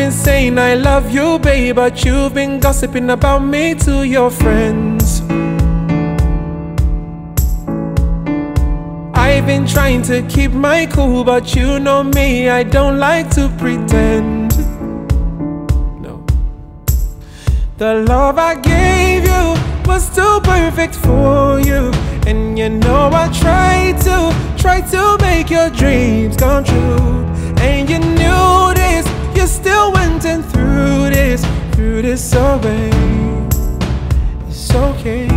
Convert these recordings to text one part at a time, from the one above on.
been saying I love you, babe, but you've been gossiping about me to your friends. I've been trying to keep my cool, but you know me, I don't like to pretend. No. The love I gave you was too perfect for you, and you know I tried to make your dreams come true. And you knew this, you still went and threw this away. It's okay,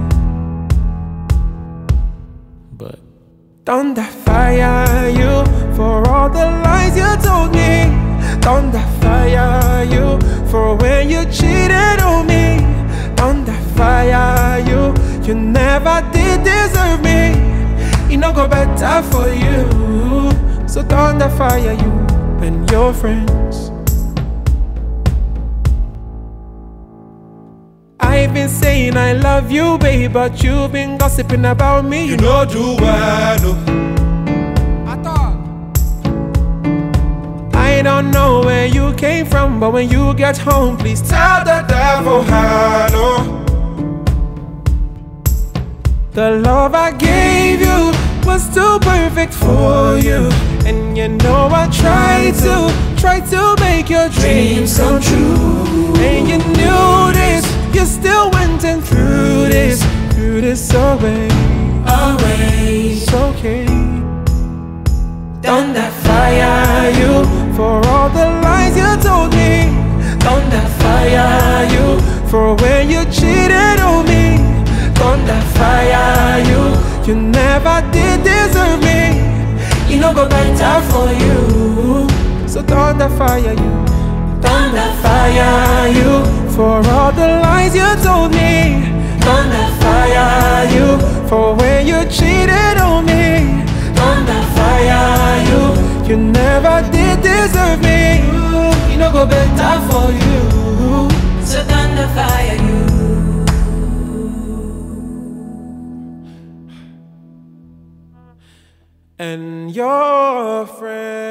but don't that fire you for all the lies you told me? Don't that fire you for when you cheated on me? Don't that fire you, you never did deserve me. It no go better for you. So don't that fire you and your friends. I've been saying I love you, babe, but you've been gossiping about me. You know do well, no. I don't know where you came from, but when you get home, please tell the devil hello. The love I gave you was too perfect for you, and you know I tried to make your dreams come true. And you knew this, you still went and threw this away. It's okay. Don't that fire you for all the lies you told me? Don't that fire you for when you cheated on me? Don't that fire you, you never did deserve me. It no go better for you. So don't that fire you, don't that fire you for all the lies you told me. Don't that fire you for when you cheated on me. Don't that fire you, you never did deserve me. It no go better for you. So don't that fire you. And your friend.